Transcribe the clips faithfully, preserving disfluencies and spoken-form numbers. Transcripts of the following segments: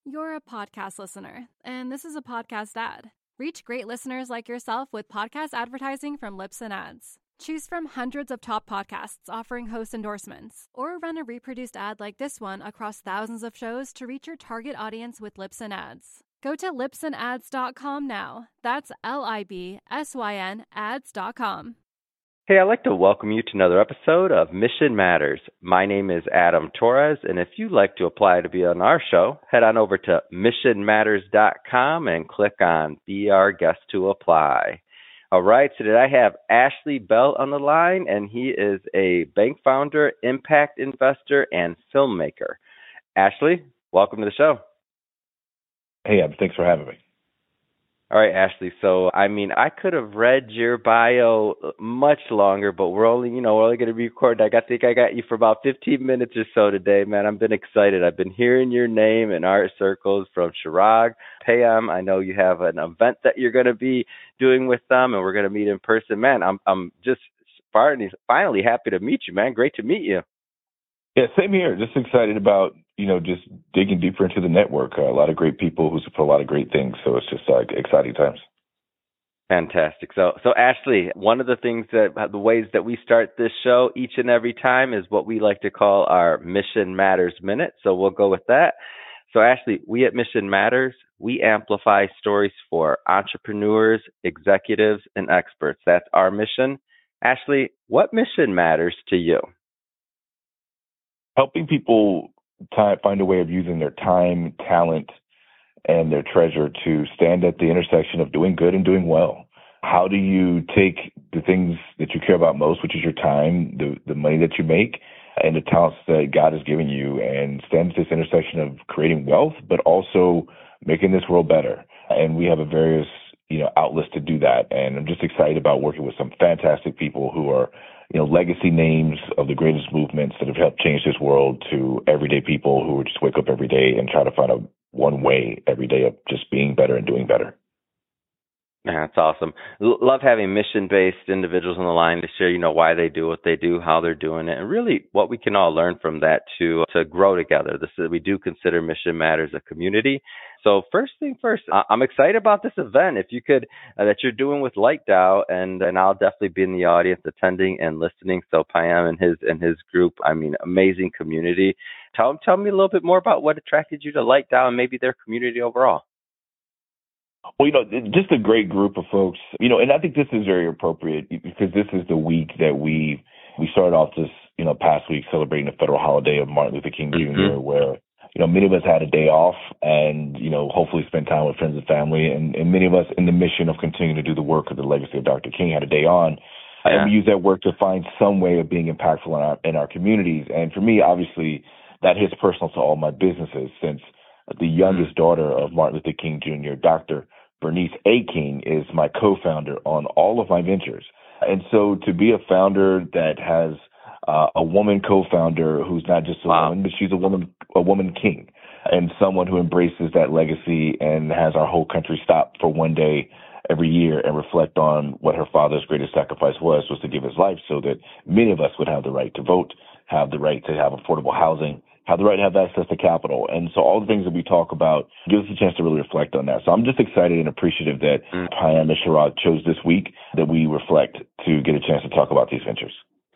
You're a podcast listener, and this is a podcast ad. Reach great listeners like yourself with podcast advertising from Libsyn Ads. Choose from hundreds of top podcasts offering host endorsements, or run a reproduced ad like this one across thousands of shows to reach your target audience with Libsyn Ads. Go to libsyn ads dot com now. That's L I B S Y N ads dot com. Hey, I'd like to welcome you to another episode of Mission Matters. My name is Adam Torres, and if you'd like to apply to be on our show, head on over to mission matters dot com and click on Be Our Guest to apply. All right, so today I have Ashley Bell on the line, and he is a bank founder, impact investor, and filmmaker. Ashley, welcome to the show. Hey, Adam, thanks for having me. All right, Ashley. So, I mean, I could have read your bio much longer, but we're only, you know, we're only going to be recording. I got- think I got you for about fifteen minutes or so today, man. I've been excited. I've been hearing your name in art circles from Chirag, Payam. I know you have an event that you're going to be doing with them, and we're going to meet in person. Man, I'm I'm just finally, finally happy to meet you, man. Great to meet you. Yeah, same here. Just excited about, you know, just digging deeper into the network. Uh, a lot of great people who support a lot of great things. So it's just uh, exciting times. Fantastic. So, so Ashley, one of the things that the ways that we start this show each and every time is what we like to call our Mission Matters Minute. So we'll go with that. So Ashley, we at Mission Matters, we amplify stories for entrepreneurs, executives, and experts. That's our mission. Ashley, what mission matters to you? Helping people t- find a way of using their time, talent, and their treasure to stand at the intersection of doing good and doing well. How do you take the things that you care about most, which is your time, the, the money that you make, and the talents that God has given you, and stand at this intersection of creating wealth, but also making this world better? And we have a various, you know, outlets to do that. And I'm just excited about working with some fantastic people who are, you know, legacy names of the greatest movements that have helped change this world, to everyday people who just wake up every day and try to find a one way every day of just being better and doing better. Yeah, that's awesome. L- love having mission-based individuals on the line to share, you know, why they do what they do, how they're doing it, and really what we can all learn from that to to grow together. This is, we do consider Mission Matters a community. So first thing first, I- I'm excited about this event. If you could, uh, that you're doing with LightDAO, and and I'll definitely be in the audience attending and listening. So Payam and his and his group, I mean, amazing community. Tell tell me a little bit more about what attracted you to LightDAO and maybe their community overall. Well, you know, just a great group of folks, you know, and I think this is very appropriate because this is the week that we we started off this, you know, past week celebrating the federal holiday of Martin Luther King Mm-hmm. Junior, where, you know, many of us had a day off and, you know, hopefully spend time with friends and family. And, and many of us in the mission of continuing to do the work of the legacy of Doctor King had a day on. Yeah. And we use that work to find some way of being impactful in our, in our communities. And for me, obviously, that hits personal to all my businesses, since the youngest daughter of Martin Luther King Junior, Doctor Bernice A. King, is my co-founder on all of my ventures. And so to be a founder that has uh, a woman co-founder who's not just a Wow. woman, but she's a woman, a woman king, and someone who embraces that legacy and has our whole country stop for one day every year and reflect on what her father's greatest sacrifice was, was to give his life so that many of us would have the right to vote, have the right to have affordable housing, have the right to have access to capital. And so all the things that we talk about give us a chance to really reflect on that. So I'm just excited and appreciative that Mm. Payam and Chirag chose this week that we reflect to get a chance to talk about these ventures.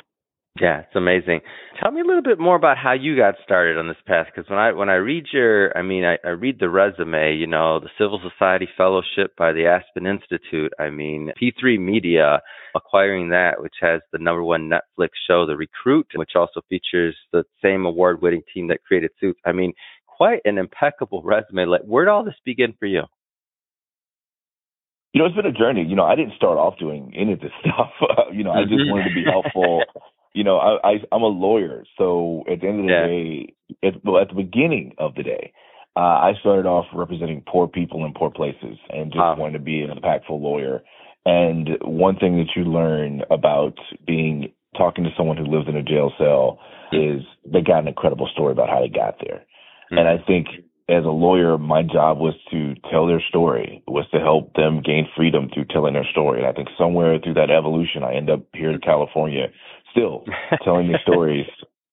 Yeah, it's amazing. Tell me a little bit more about how you got started on this path, because when I when I read your, I mean, I, I read the resume, you know, the Civil Society Fellowship by the Aspen Institute. I mean, P three Media, acquiring that, which has the number one Netflix show, The Recruit, which also features the same award-winning team that created Suits. I mean, quite an impeccable resume. Like, where did all this begin for you? You know, it's been a journey. You know, I didn't start off doing any of this stuff. you know, I just Mhm. wanted to be helpful. You know, I, I, I'm a lawyer. So at the end of the Yeah. day, at, well, at the beginning of the day, uh, I started off representing poor people in poor places and just Wow. wanted to be an impactful lawyer. And one thing that you learn about being talking to someone who lives in a jail cell is they got an incredible story about how they got there. Mhm. And I think as a lawyer, my job was to tell their story, was to help them gain freedom through telling their story. And I think somewhere through that evolution, I end up here in California still telling these stories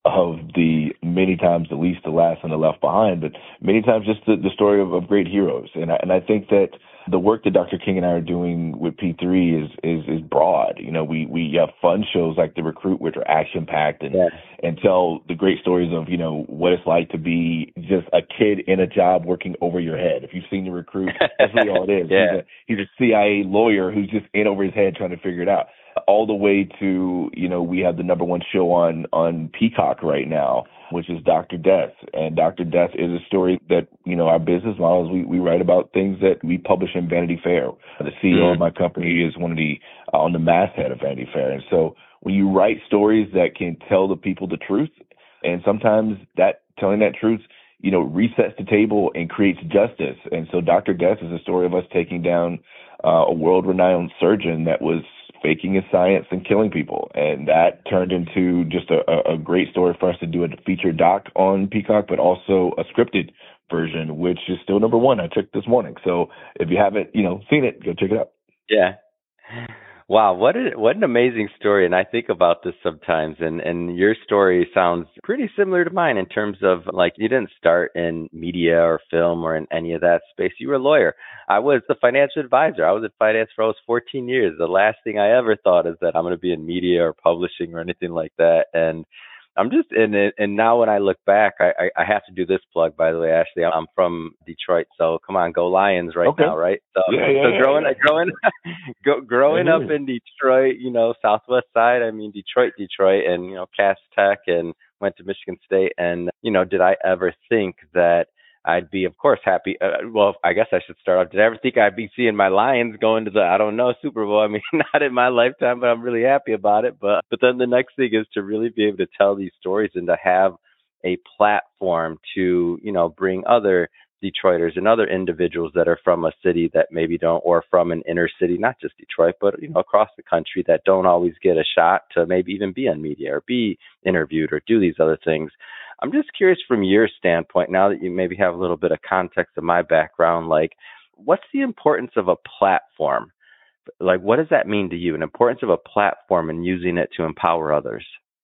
of the many times the least, the last, and the left behind, but many times just the, the story of, of great heroes. And I, and I think that the work that Doctor King and I are doing with P three is is is broad. You know, we we have fun shows like The Recruit, which are action packed and Yeah. and tell the great stories of, you know, what it's like to be just a kid in a job working over your head. If you've seen The Recruit, that's really all it is. Yeah. He's a he's a C I A lawyer who's just in over his head trying to figure it out. All the way to, you know, we have the number one show on on Peacock right now, which is Doctor Death. And Doctor Death is a story that, you know, our business models, we, we write about things that we publish in Vanity Fair. The C E O mm-hmm. of my company is one of the, uh, on the masthead of Vanity Fair. And so when you write stories that can tell the people the truth, and sometimes that telling that truth, you know, resets the table and creates justice. And so Doctor Death is a story of us taking down uh, a world-renowned surgeon that was faking his science and killing people. And that turned into just a, a great story for us to do a featured doc on Peacock, but also a scripted version, which is still number one. I checked this morning. So if you haven't, you know, seen it, go check it out. Yeah. Wow, what a, what an amazing story. And I think about this sometimes, and, and your story sounds pretty similar to mine in terms of, like, you didn't start in media or film or in any of that space. You were a lawyer. I was the financial advisor. I was in finance for almost fourteen years. The last thing I ever thought is that I'm going to be in media or publishing or anything like that. And I'm just in it. And now when I look back, I, I, I have to do this plug, by the way, Ashley. I'm from Detroit. So come on, go Lions right okay. now, right? So, yeah, yeah, so yeah, growing, yeah. growing, go, growing up in Detroit, you know, Southwest side, I mean, Detroit, Detroit, and, you know, Cass Tech, and went to Michigan State. And, you know, did I ever think that I'd be, of course, happy. Uh, well, I guess I should start off. Did I ever think I'd be seeing my Lions going to the, I don't know, Super Bowl? I mean, not in my lifetime, but I'm really happy about it. But but then the next thing is to really be able to tell these stories and to have a platform to, you know, bring other Detroiters and other individuals that are from a city that maybe don't, or from an inner city, not just Detroit, but, you know, across the country, that don't always get a shot to maybe even be on media or be interviewed or do these other things. I'm just curious from your standpoint, now that you maybe have a little bit of context of my background, like, what's the importance of a platform? Like, what does that mean to you, an importance of a platform and using it to empower others?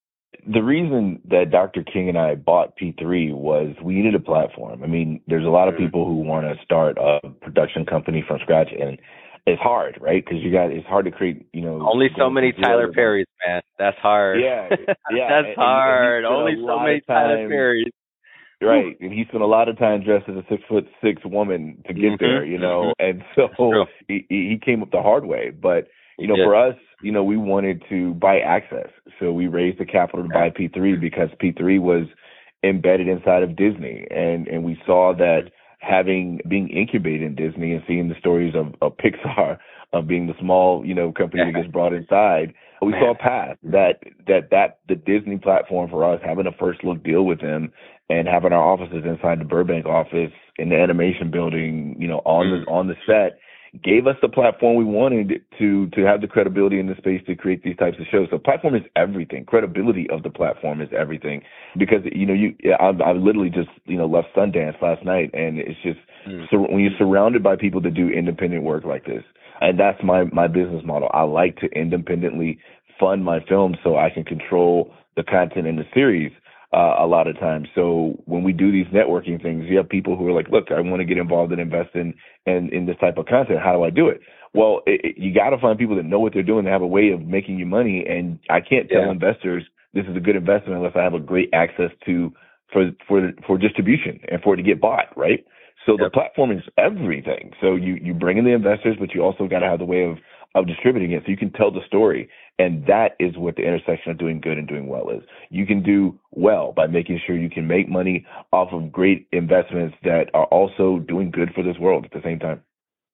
The reason that Doctor King and I bought P three was we needed a platform. I mean, there's a lot of people who want to start a production company from scratch, and it's hard, right? Because you got, it's hard to create, you know. Only so many Tyler Perrys, man. That's hard. Yeah, yeah. That's and, hard. and Only so many Tyler Perrys. Right. And he spent a lot of time dressed as a six foot six woman to get mm-hmm. there, you know. And so he, he came up the hard way. But, you know, yeah. for us, you know, we wanted to buy access. So we raised the capital to buy P three because P three was embedded inside of Disney. And, and we saw that having, being incubated in Disney and seeing the stories of, of Pixar, of being the small, you know, company that gets brought inside, we Man. saw a path that, that, that the Disney platform for us, having a first look deal with them and having our offices inside the Burbank office in the animation building, you know, on mm. the, on the set, gave us the platform we wanted to to have the credibility in the space to create these types of shows. So platform is everything. Credibility of the platform is everything, because, you know, you I, I literally just, you know, left Sundance last night, and it's just mm. so when you're surrounded by people that do independent work like this, and that's my my business model. I like to independently fund my films so I can control the content in the series. Uh, a lot of times. So when we do these networking things, you have people who are like, look, I want to get involved and invest in, in, in this type of content. How do I do it? Well, it, it, you got to find people that know what they're doing, that have a way of making you money. And I can't tell yeah. investors this is a good investment unless I have a great access to, for, for, for distribution and for it to get bought, right? So yep. the platform is everything. So you, you bring in the investors, but you also got to have the way of, of distributing it so you can tell the story. And that is what the intersection of doing good and doing well is. You can do well by making sure you can make money off of great investments that are also doing good for this world at the same time.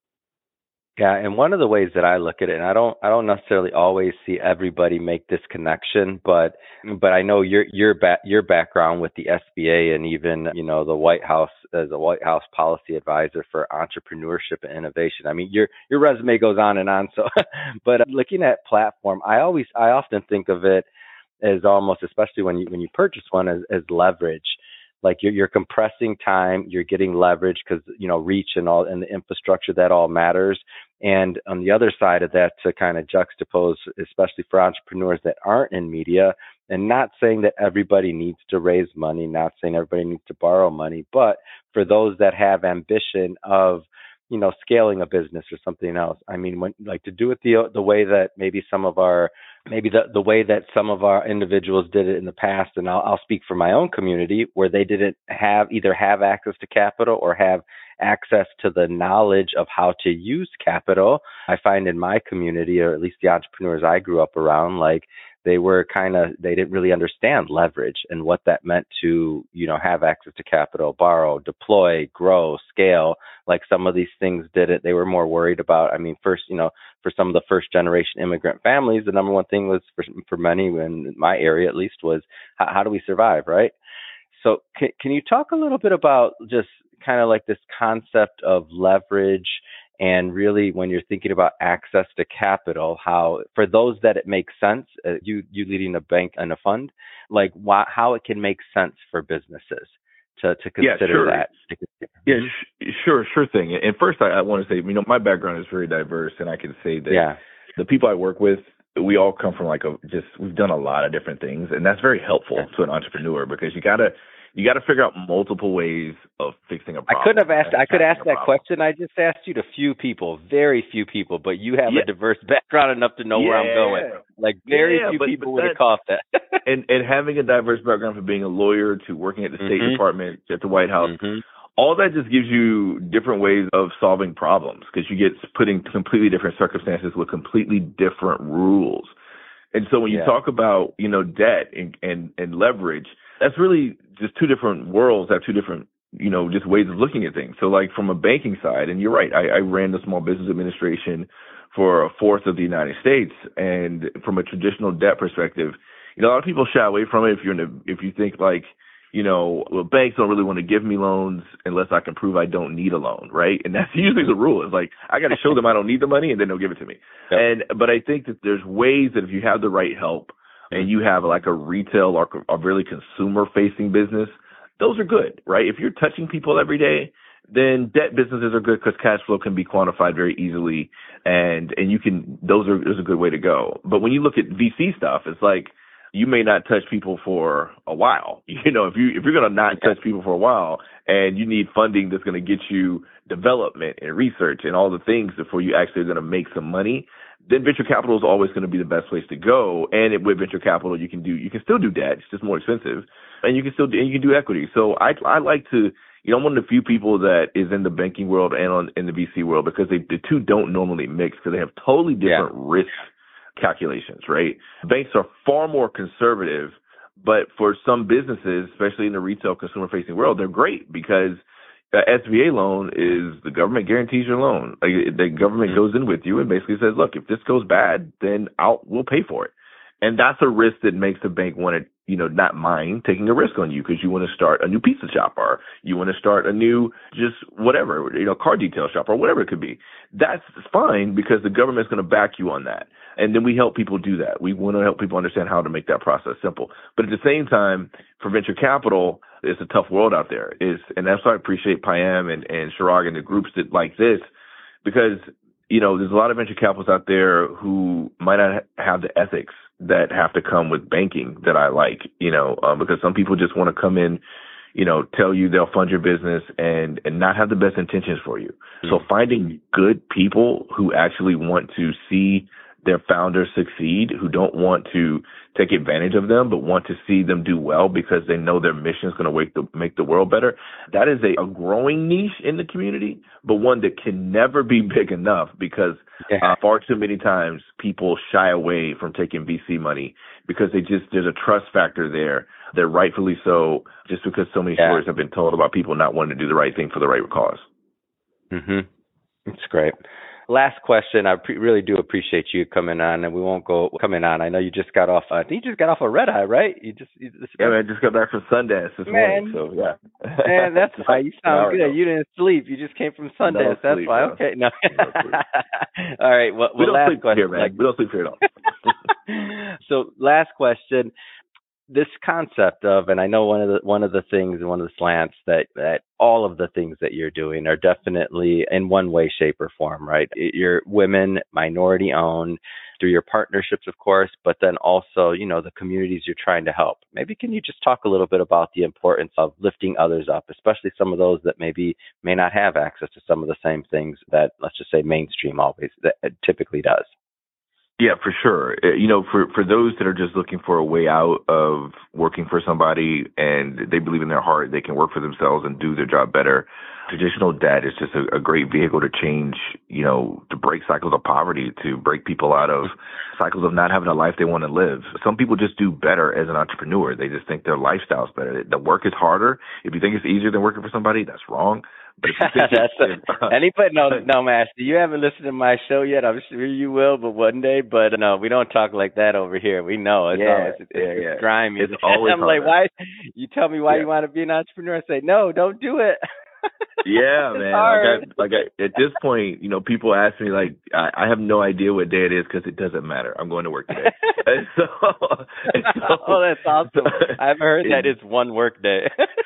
Yeah, and one of the ways that I look at it, and I don't, I don't necessarily always see everybody make this connection, but, but I know your, your back, your background with the S B A and even, you know, the White House as a White House policy advisor for entrepreneurship and innovation. I mean, your, your resume goes on and on. So, but looking at platform, I always, I often think of it as almost, especially when you, when you purchase one, as, as leverage. Like you're, you're compressing time, you're getting leverage because, you know, reach and all, and the infrastructure, that all matters. And on the other side of that, to kind of juxtapose, especially for entrepreneurs that aren't in media, And not saying that everybody needs to raise money, not saying everybody needs to borrow money, but for those that have ambition of, you know, scaling a business or something else. I mean, when like to do it the the way that maybe some of our maybe the, the way that some of our individuals did it in the past, and I'll, I'll speak for my own community, where they didn't have either have access to capital or have access to the knowledge of how to use capital. I find in my community, or at least the entrepreneurs I grew up around, like they were kind of, they didn't really understand leverage and what that meant to, you know, have access to capital, borrow, deploy, grow, scale. Like some of these things did it. They were more worried about, I mean, first, you know, for some of the first generation immigrant families, the number one thing was for, for many in my area, at least, was how, how do we survive, right? So can, can you talk a little bit about just kind of like this concept of leverage, and really when you're thinking about access to capital, how for those that it makes sense, uh, you you leading a bank and a fund, like why, how it can make sense for businesses to, to consider yeah, sure. that. Yeah, sh- sure, sure thing. And first, I, I want to say, you know, my background is very diverse, and I can say that yeah. the people I work with, we all come from like a just we've done a lot of different things, and that's very helpful yeah. to an entrepreneur, because you gotta. You got to figure out multiple ways of fixing a problem. I couldn't have asked. I could ask that question. I just asked you to few people, very few people, but you have yeah. a diverse background enough to know yeah. where I'm going. Like very yeah, few but, people but would have caught that. and and having a diverse background from being a lawyer to working at the State mm-hmm. Department, at the White House, mm-hmm. all that just gives you different ways of solving problems, because you get put in completely different circumstances with completely different rules. And so when you yeah. talk about, you know, debt and, and, and leverage, that's really just two different worlds that have two different, you know, just ways of looking at things. So like from a banking side, and you're right, I, I ran the Small Business Administration for a fourth of the United States. And from a traditional debt perspective, you know, a lot of people shy away from it if you're in a, if you think like, you know, well, banks don't really want to give me loans unless I can prove I don't need a loan, right? And that's usually the rule. It's like, I got to show them I don't need the money, and then they'll give it to me. Yep. And but I think that there's ways that if you have the right help and you have like a retail or a really consumer-facing business, those are good, right? If you're touching people every day, then debt businesses are good because cash flow can be quantified very easily, and and you can those are those are a good way to go. But when you look at V C stuff, it's like, you may not touch people for a while. You know, if you if you're going to not touch people for a while, and you need funding that's going to get you development and research and all the things before you actually are going to make some money, then venture capital is always going to be the best place to go. And it, with venture capital, you can do you can still do debt. It's just more expensive, and you can still do, and you can do equity. So I I like to. You know, I'm one of the few people that is in the banking world and on, in the V C world, because they, the two don't normally mix, because they have totally different yeah. risks. Calculations, right? Banks are far more conservative, but for some businesses, especially in the retail consumer-facing world, they're great, because the S B A loan is the government guarantees your loan. Like, the government mm-hmm. goes in with you and basically says, "Look, if this goes bad, then I'll we'll pay for it." And that's a risk that makes the bank want to, you know, not mind taking a risk on you, because you want to start a new pizza shop, or you want to start a new just whatever, you know, car detail shop, or whatever it could be. That's fine, because the government's going to back you on that. And then we help people do that. We want to help people understand how to make that process simple. But at the same time, for venture capital, it's a tough world out there. It's, and that's why I appreciate Payam and, and Chirag and the groups that like this, because, you know, there's a lot of venture capitalists out there who might not have the ethics that have to come with banking that I like, you know, um, because some people just want to come in, you know, tell you they'll fund your business and, and not have the best intentions for you. Mm-hmm. So finding good people who actually want to see their founders succeed, who don't want to take advantage of them, but want to see them do well because they know their mission is going to make the, make the world better. That is a, a growing niche in the community, but one that can never be big enough, because yeah. uh, far too many times people shy away from taking V C money because they just, there's a trust factor there. They're rightfully so, just because so many yeah. stories have been told about people not wanting to do the right thing for the right cause. Mm-hmm. That's great. Last question. I pre- really do appreciate you coming on, and we won't go coming on. I know you just got off. I think you just got off a red eye, right? You just, you just yeah, man. I just got back from Sundance this man. morning. So yeah, man, that's why you sound good. You didn't sleep. You just came from Sundance. No that's sleep, why. No. Okay, no. no all right. Well, we well, don't last sleep question. Here, man. Like, we don't sleep here at all. So, last question. This concept of, and I know one of the one of the things and one of the slants that, that all of the things that you're doing are definitely in one way, shape, or form, right? You're women, minority owned. through your partnerships, of course, but then also, you know, the communities you're trying to help. Maybe can you just talk a little bit about the importance of lifting others up, especially some of those that maybe may not have access to some of the same things that, let's just say, mainstream always that typically does? Yeah, for sure. Uh, You know, for, for those that are just looking for a way out of working for somebody and they believe in their heart they can work for themselves and do their job better, traditional debt is just a, a great vehicle to change, you know, to break cycles of poverty, to break people out of cycles of not having a life they want to live. Some people just do better as an entrepreneur. They just think their lifestyle's better. The work is harder. If you think it's easier than working for somebody, that's wrong. But if you think That's it's, a, anybody. No, no, Master. You haven't listened to my show yet. I'm sure you will, but one day. But no, we don't talk like that over here. We know it's Yeah, always it's, yeah, it's yeah. grimy. It's always I'm like, harder. why? You tell me why Yeah. you want to be an entrepreneur. I say, no, don't do it. Yeah, It's man. hard. Like, I, like I, at this point, you know, people ask me like, I, I have no idea what day it is because it doesn't matter. I'm going to work today. and so, and so, Oh, that's awesome. I haven't heard it- that it's one work day.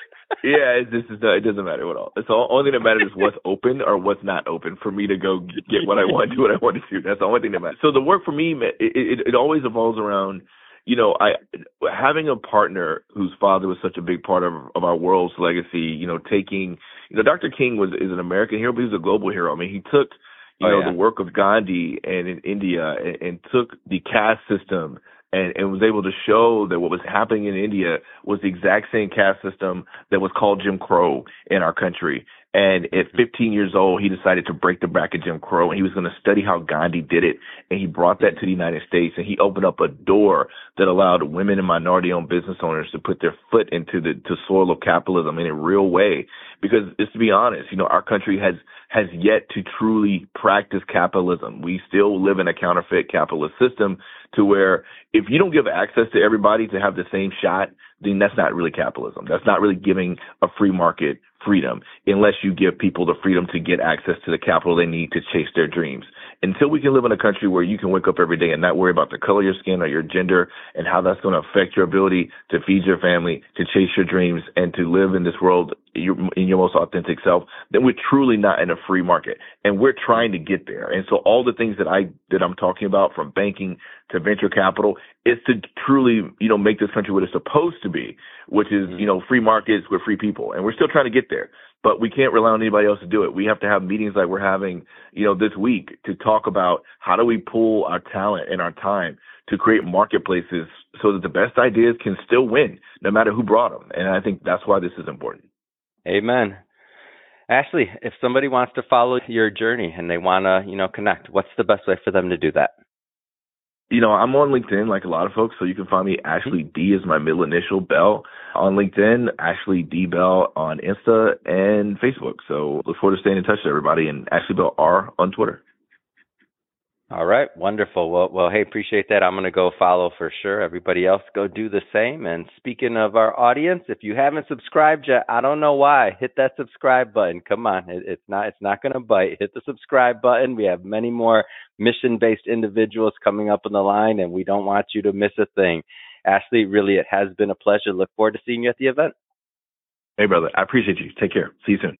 Yeah, it, this is no, it doesn't matter at all. It's the only thing that matters is what's open or what's not open for me to go get what I want, do what I want to do. That's the only thing that matters. So the work for me, it, it, it always evolves around, you know, I having a partner whose father was such a big part of, of our world's legacy. You know, taking, you know, Doctor King was is an American hero, but he was a global hero. I mean, he took, you Oh, know, yeah. the work of Gandhi and in India and, and took the caste system. And, and was able to show that what was happening in India was the exact same caste system that was called Jim Crow in our country. And at fifteen years old, he decided to break the back of Jim Crow, and he was going to study how Gandhi did it. And he brought that to the United States, and he opened up a door that allowed women and minority-owned business owners to put their foot into the to soil of capitalism in a real way. Because, just to be honest, you know, our country has has yet to truly practice capitalism. We still live in a counterfeit capitalist system to where if you don't give access to everybody to have the same shot, then that's not really capitalism. That's not really giving a free market freedom unless you give people the freedom to get access to the capital they need to chase their dreams. Until we can live in a country where you can wake up every day and not worry about the color of your skin or your gender and how that's going to affect your ability to feed your family, to chase your dreams, and to live in this world in your most authentic self, then we're truly not in a free market. And we're trying to get there. And so all the things that I that I'm talking about, from banking to venture capital, is to truly, you know, make this country what it's supposed to be, which is, you know, free markets with free people. And we're still trying to get there. But we can't rely on anybody else to do it. We have to have meetings like we're having, you know, this week to talk about how do we pull our talent and our time to create marketplaces so that the best ideas can still win, no matter who brought them. And I think that's why this is important. Amen. Ashley, if somebody wants to follow your journey and they want to, you know, connect, what's the best way for them to do that? You know, I'm on LinkedIn like a lot of folks, so you can find me. Ashley D is my middle initial, Bell, on LinkedIn, Ashley D Bell on Insta and Facebook. So look forward to staying in touch with everybody, and Ashley Bell R on Twitter. All right. Wonderful. Well, well, hey, appreciate that. I'm going to go follow for sure. Everybody else go do the same. And speaking of our audience, if you haven't subscribed yet, I don't know why. Hit that subscribe button. Come on. It, it's not, it's not going to bite. Hit the subscribe button. We have many more mission-based individuals coming up on the line, and we don't want you to miss a thing. Ashley, really, it has been a pleasure. Look forward to seeing you at the event. Hey, brother. I appreciate you. Take care. See you soon.